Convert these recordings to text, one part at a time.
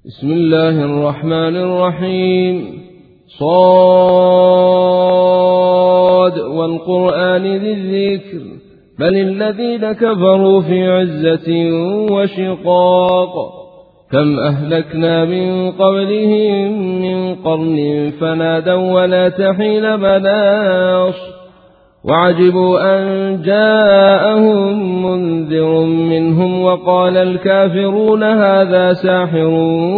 بسم الله الرحمن الرحيم. صاد والقرآن ذي الذكر بل الذين كفروا في عزة وشقاق. كم أهلكنا من قبلهم من قرن فنادوا ولا تحين مناص وعجبوا أن جاءهم منذر منهم وقال الكافرون هذا ساحر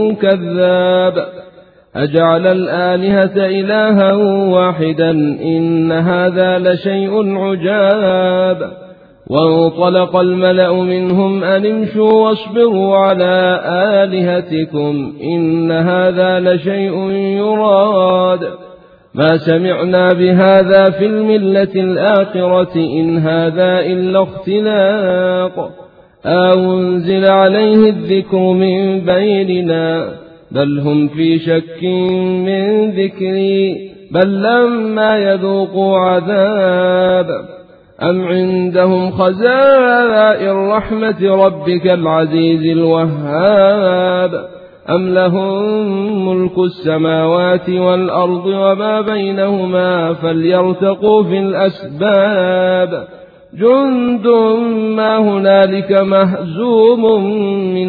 كذاب أجعل الآلهة إلها واحدا إن هذا لشيء عجاب. وانطلق الملأ منهم أن امشوا واصبروا على آلهتكم إن هذا لشيء يراد ما سمعنا بهذا في الملة الآخرة إن هذا إلا اختلاق أنزل عليه الذكر من بيننا بل هم في شك من ذكري بل لما يذوقوا عذاب أم عندهم خزائن رحمة ربك العزيز الوهاب أم لهم ملك السماوات والأرض وما بينهما فليرتقوا في الأسباب جند ما هنالك مهزوم من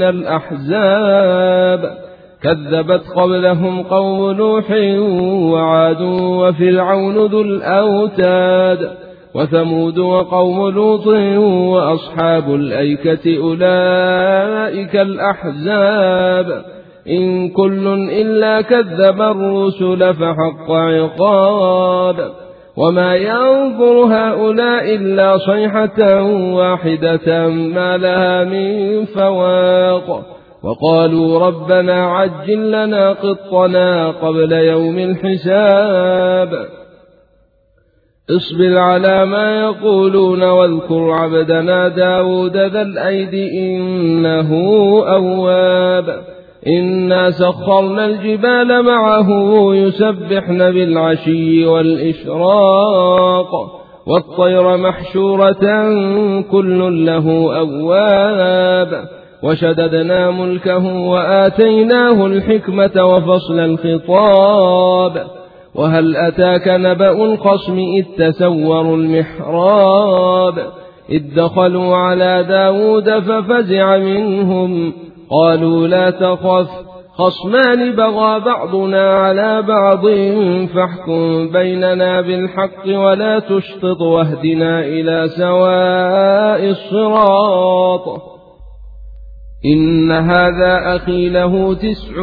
الأحزاب كذبت قبلهم قوم نوح وعاد وفرعون ذو الأوتاد وثمود وقوم لوط وأصحاب الأيكة أولئك الأحزاب إن كل إلا كذب الرسل فحق عقاب وما ينظر هؤلاء إلا صيحة واحدة ما لها من فواق وقالوا ربنا عجل لنا قطنا قبل يوم الحساب اصبر على ما يقولون واذكر عبدنا داود ذا الأيد إنه أواب إنا سخرنا الجبال معه يسبحن بالعشي والإشراق والطير محشورة كل له أواب وشددنا ملكه وآتيناه الحكمة وفصل الخطاب وهل أتاك نبأ الخصم إذ تسوروا المحراب إذ دخلوا على داود ففزع منهم قالوا لا تخف خصمان بغى بعضنا على بعض فاحكم بيننا بالحق ولا تشطط واهدنا إلى سواء الصراط إن هذا أخي له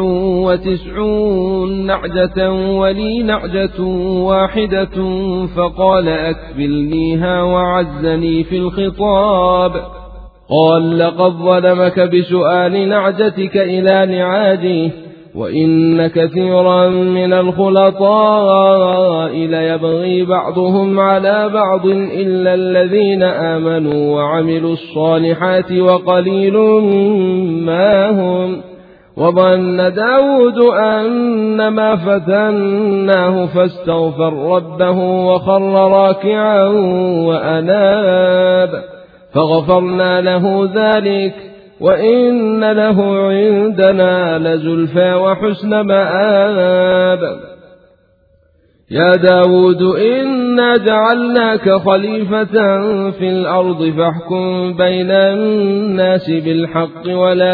99 نعجة ولي نعجة واحدة فقال أكفلنيها وعزني في الخطاب قال لقد ظلمك بسؤال نعجتك إلى نعاجه وإن كثيرا من الخلطاء ليبغي بعضهم على بعض إلا الذين آمنوا وعملوا الصالحات وقليل ما هم وظن داود أنما فتناه فاستغفر ربه وخر راكعا وأناب فغفرنا له ذلك وإن له عندنا لزلفى وحسن مآب يا داود إنا جعلناك خليفة في الأرض فاحكم بين الناس بالحق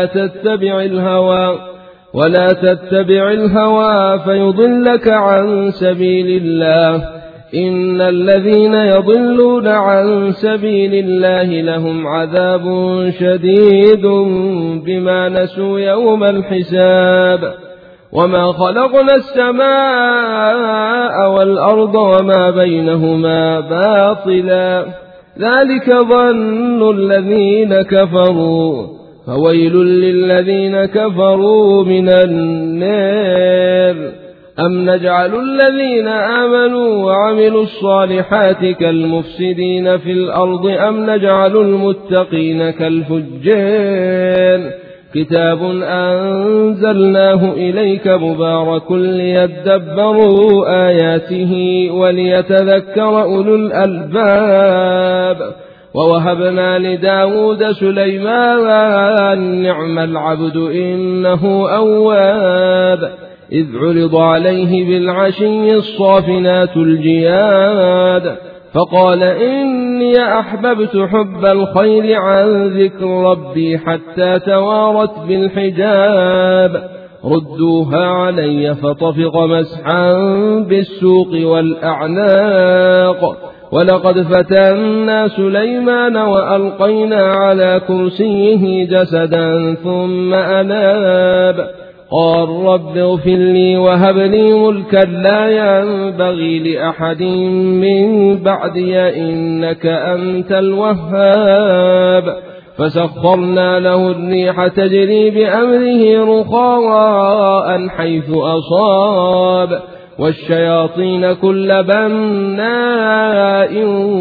ولا تتبع الهوى فيضلك عن سبيل الله إن الذين يضلون عن سبيل الله لهم عذاب شديد بما نسوا يوم الحساب وما خلقنا السماء والأرض وما بينهما باطلا ذلك ظن الذين كفروا فويل للذين كفروا من النار أم نجعل الذين آمنوا وعملوا الصالحات كالمفسدين في الأرض أم نجعل المتقين كالفجار كتاب أنزلناه إليك مبارك ليدبروا آياته وليتذكر أولو الألباب ووهبنا لداود سليمان نعم العبد إنه أواب إذ عرض عليه بالعشي الصافنات الجياد فقال إني أحببت حب الخير عن ذكر ربي حتى توارت بالحجاب ردوها علي فطفق مسحا بالسوق والأعناق ولقد فتنا سليمان وألقينا على كرسيه جسدا ثم أناب قال رب اغفر لي وهب لي ملكا لا ينبغي لأحد من بعدي إنك أنت الوهاب فسخرنا له الريح تجري بأمره رخاء حيث أصاب والشياطين كل بناء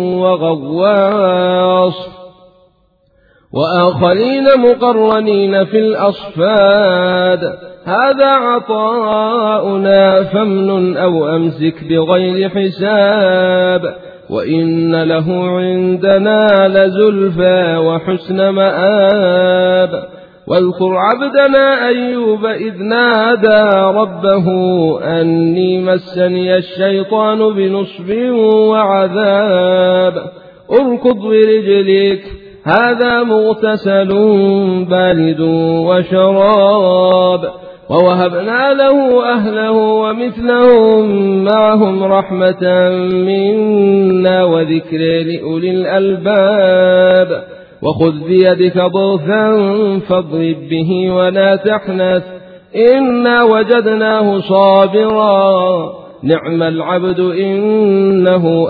وغواص وآخرين مقرنين في الأصفاد هذا عطاؤنا فامنن أو أمسك بغير حساب وإن له عندنا لزلفى وحسن مآب واذكر عبدنا أيوب إذ نادى ربه أني مسني الشيطان بنصب وعذاب اركض برجلك هذا مغتسل بارد وشراب ووهبنا له أهله ومثلهم معهم رحمة منا وذكر لأولي الألباب وخذ بيدك ضغثا فاضرب به ولا تحنث إنا وجدناه صابرا نعم العبد إنه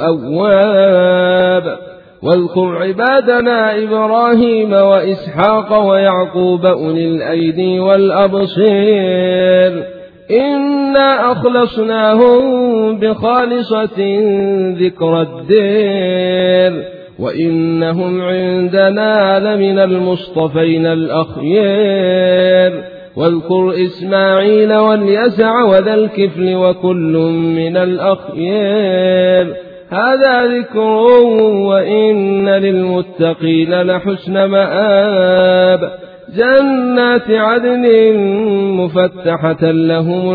أواب واذكر عبادنا إبراهيم وإسحاق ويعقوب أولي الأيدي والأبصير إنا أخلصناهم بخالصة ذكر الدير وإنهم عندنا لمن المصطفين الأخيار واذكر إسماعيل واليسع وذا الكفل وكل من الأخيار هذا ذكر وإن للمتقين لحسن مآب جنات عدن مفتحة لهم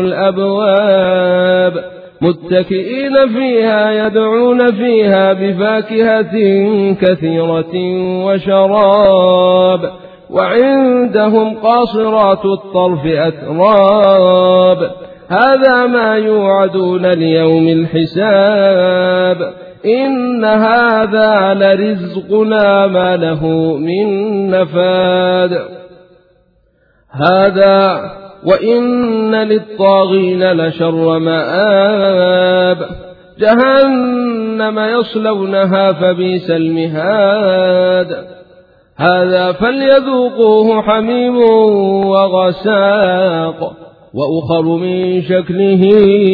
الأبواب متكئين فيها يدعون فيها بفاكهة كثيرة وشراب وعندهم قاصرات الطرف أتراب هذا ما يوعدون ليوم الحساب إن هذا لرزقنا ما له من نفاد هذا وإن للطاغين لشر مآب جهنم يصلونها فبئس المهاد هذا فليذوقوه حميم وغساق وأخر من شكله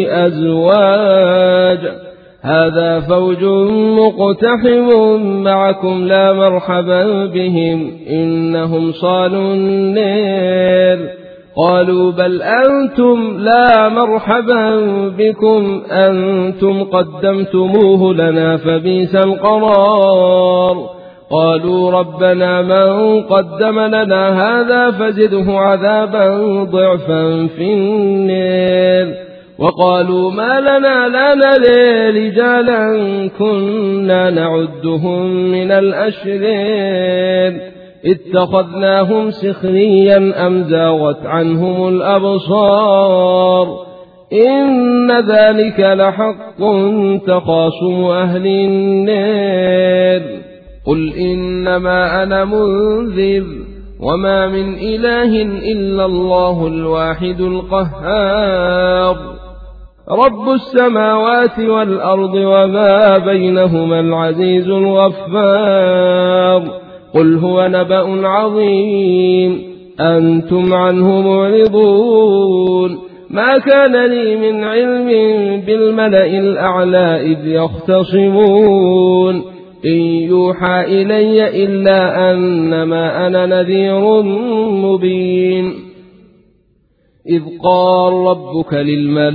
أزواج هذا فوج مقتحم معكم لا مرحبا بهم إنهم صالوا النير قالوا بل أنتم لا مرحبا بكم أنتم قدمتموه لنا فبئس القرار قالوا ربنا من قدم لنا هذا فزده عذابا ضعفا في النار وقالوا ما لنا لا نري رجالا كنا نعدهم من الأشرار اتخذناهم سخريا أم زاغت عنهم الأبصار إن ذلك لحق تخاصم أهل النار قل إنما أنا منذر وما من إله إلا الله الواحد القهار رب السماوات والأرض وما بينهما العزيز الغفار قل هو نبأ عظيم أنتم عنه معرضون ما كان لي من علم بالملأ الأعلى إذ يختصمون إن يوحى إلي إلا أنما أنا نذير مبين إذ قال ربك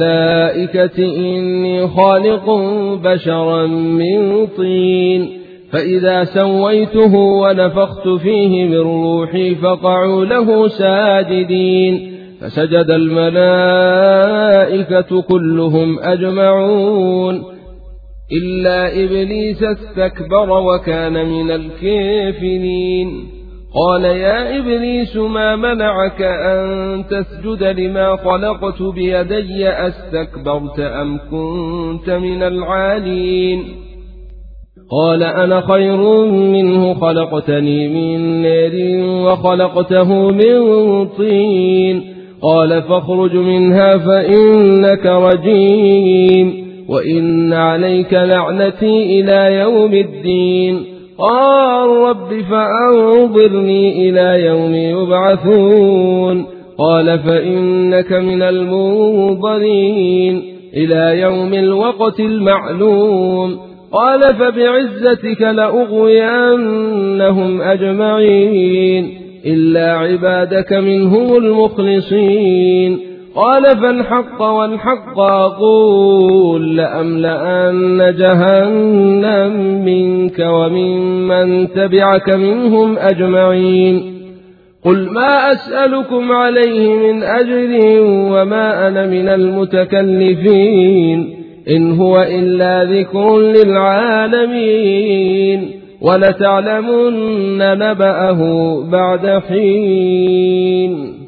للملائكة إني خالق بشرا من طين فإذا سويته ونفخت فيه من روحي فقعوا له ساجدين. فسجد الملائكة كلهم أجمعون إلا إبليس استكبر وكان من الكافرين. قال يا إبليس ما منعك أن تسجد لما خلقت بيدي أستكبرت أم كنت من العالين؟ قال أنا خير منه خلقتني من نار وخلقته من طين. قال فاخرج منها فإنك رجيم وإن عليك لعنتي إلى يوم الدين. قال رب فأنظرني إلى يوم يبعثون. قال فإنك من المنظرين إلى يوم الوقت المعلوم. قال فبعزتك لأغوينهم أجمعين إلا عبادك منهم المخلصين. قال فالحق والحق أقول لأملأن جهنم منك وممن تبعك منهم أجمعين. قل ما أسألكم عليه من أجر وما أنا من المتكلفين إن هو إلا ذكر للعالمين ولتعلمن نبأه بعد حين.